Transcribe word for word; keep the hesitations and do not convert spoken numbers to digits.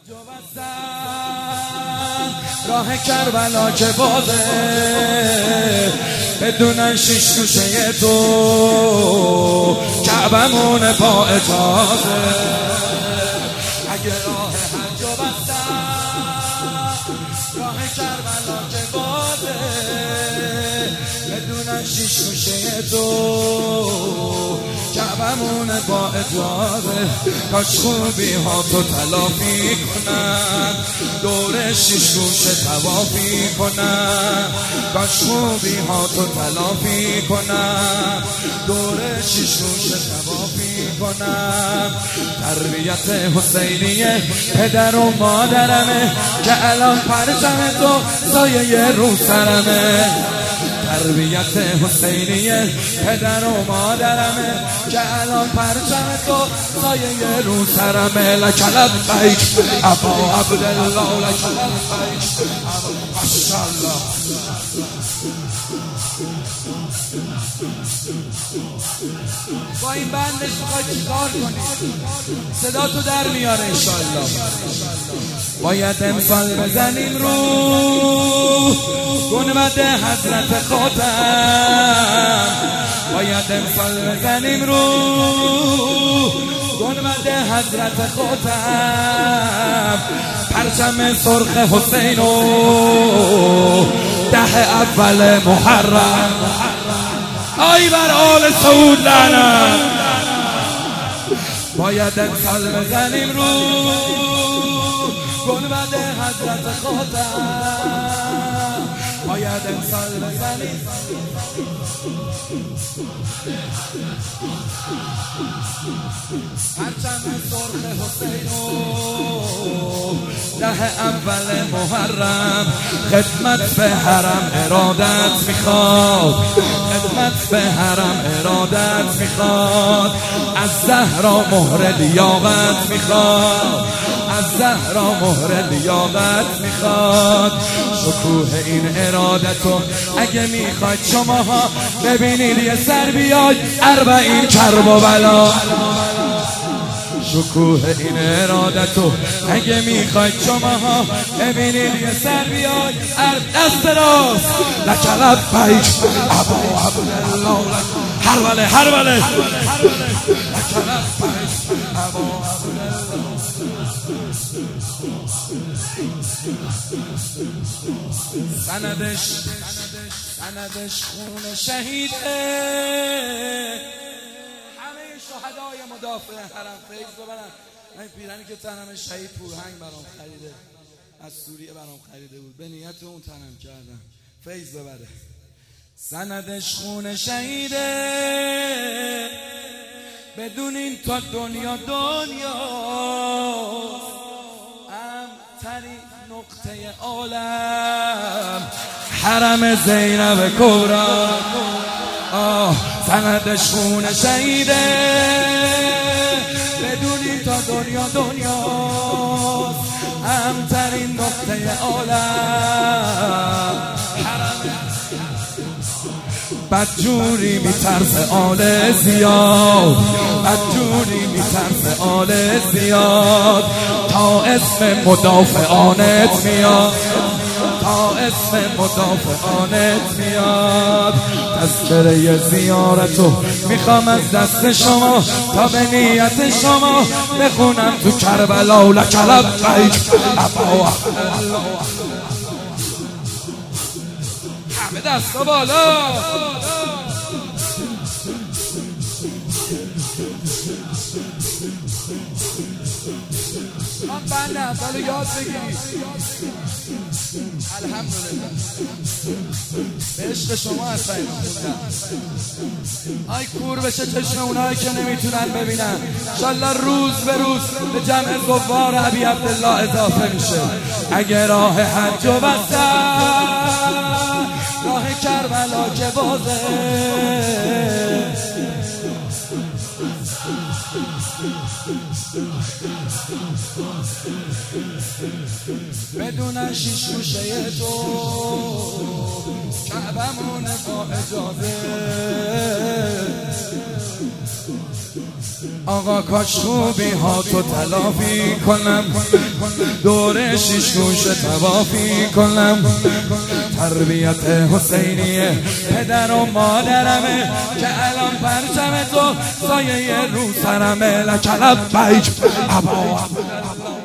حج و وطن راه کربلا که بازه بدون شیش گوشه تو کعبمون با اجازه. اگه راه حج و وطن راه کربلا که بازه بدون شیش گوشه تو کعبمون با اجازه. کاش خوبی ها تو تلافی کنن دور شیش گوشه توافی کنن. کاش خوبی ها تو تلافی کنن دور شیش گوشه توافی کنن. تربیت حسینیه پدر و مادرمه که الان پرچم تو سایه رو سرمه. تربیت حسینیه پدر و مادرمه که الان پرچم تو سایه رو سرمه. لک لبیک ابا عبدالله لک لبیک ماشاءالله. با این بندش میخوای چیکار کنی؟ صدا تو در میاره انشالله. باید امسال بزنیم رو گنبد حضرت خاتم. باید امسال بزنیم رو گنبد حضرت خاتم. پرچم سرخ حسین و ده اول محرم. آی بر آل سعود لعنت. باید امسال بزنیم رو گنبد حضرت خاتم. باید امسال بزنیم پرچم سرخ حسین و ده اول محرم. خدمت به حرم ارادت میخواد خدمت به حرم ارادت میخواد. از زهرا مهر لیاقت میخواد از زهرا مهر لیاقت میخواد. شکوه این ارادتو اگه میخواید شماها ببینید یه سر بیاید اربعین کرب و بلا. شکوه این ارادتو اگه میخواید شماها ببینید یه سر بیاید دست راست لک لبیک ابا عبدالله هر وله هر وله لک لبیک ابا عبدالله. سندش سندش خون شهیده. همه شهدای مدافع حرم فیض ببرن. من پیرانی که تنم شهید پورهنگ برام خریده از سوریه برام خریده بود به نیت اون تنم کردم فیض ببره. سندش خون شهیده بدون این تا دنیا دنیا امترین نقطه عالم حرم زینب کبرا. آه سندش خون شهیده بدونی تا دنیا دنیا امترین نقطه عالم حرم. بدجوری میترس آل زیاد بدجوری میترس آل زیاد تا اسم مدافعانت میاد تا اسم مدافعانت میاد. تذکره زیارتو میخوام از دست شما تا به نیت شما بخونم تو کربلا لک لبیک ابا عبدالله. همه دستا بالا. من بندم سالو یاد بگیرید. الحمدلله به عشق شما هستم. آی کور بشه چشم اونایی که نمیتونن ببینن. انشالله روز به روز به جمع زوار ابی عبدالله اضافه میشه. اگه راه حج و وطن راه کربلا که بازه بدون شیش گوشه تو کعبمون با اجازه آقا کاش خوبی ها تو تلافی کنم دور شیش گوشه توافی کنم تربیت حسینیه پدر و مادرمه که الان پرچم تو سایه رو سرمه لکلب بیج ابا